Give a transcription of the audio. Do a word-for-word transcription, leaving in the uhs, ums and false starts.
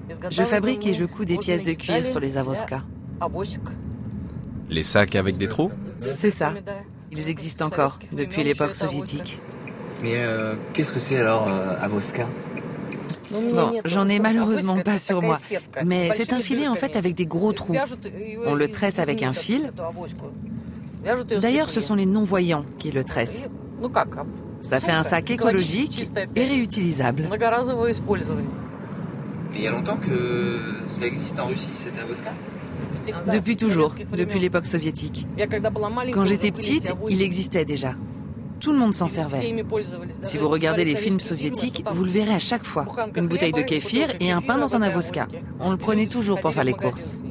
Je fabrique et je couds des pièces de cuir sur les avoskas. Les sacs avec des trous? C'est ça. Ils existent encore, depuis l'époque soviétique. Mais euh, qu'est-ce que c'est alors, euh, avoska? Bon, j'en ai malheureusement pas sur moi, mais c'est un filet en fait avec des gros trous. On le tresse avec un fil. D'ailleurs, ce sont les non-voyants qui le tressent. Ça fait un sac écologique et réutilisable. Il y a longtemps que ça existe en Russie, cette avoska? Depuis toujours, depuis l'époque soviétique. Quand j'étais petite, il existait déjà. Tout le monde s'en servait. Si vous regardez les films soviétiques, vous le verrez à chaque fois. Une bouteille de kéfir et un pain dans un avoska. On le prenait toujours pour faire les courses.